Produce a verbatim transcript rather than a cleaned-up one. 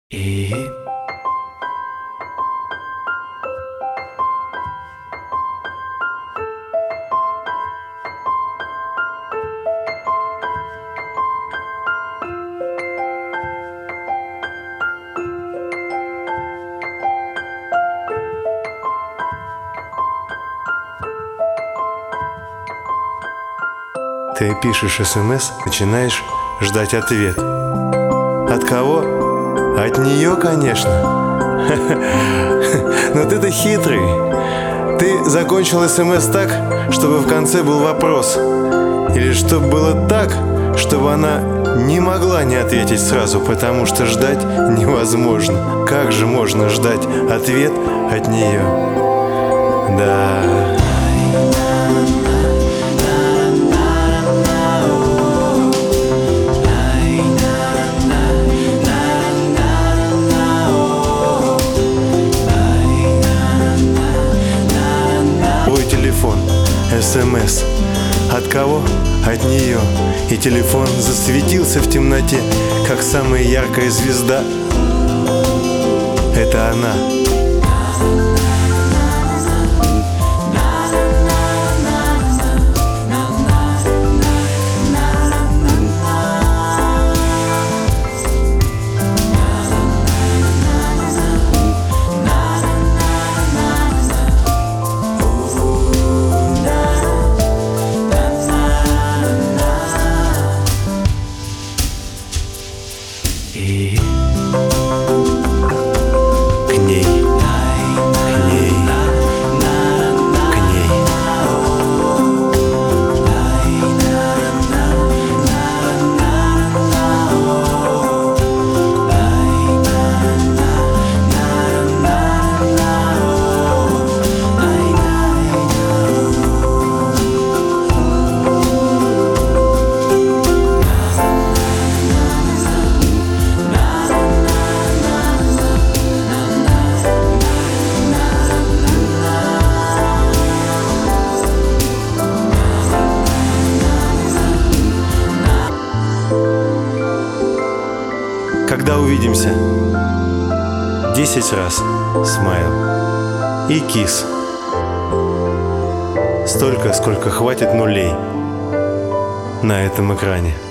И... Ты пишешь СМС, начинаешь ждать ответ. От кого? От нее, конечно. Но ты-то хитрый. Ты закончил СМС так, чтобы в конце был вопрос. Или чтобы было так, чтобы она не могла не ответить сразу, потому что ждать невозможно. Как же можно ждать ответ от нее? Да... СМС. От кого? От нее. И телефон засветился в темноте, как самая яркая звезда. Это она. И... К ней, к ней, к ней. Когда увидимся? Десять раз смайл и кис. Столько, сколько хватит нулей на этом экране.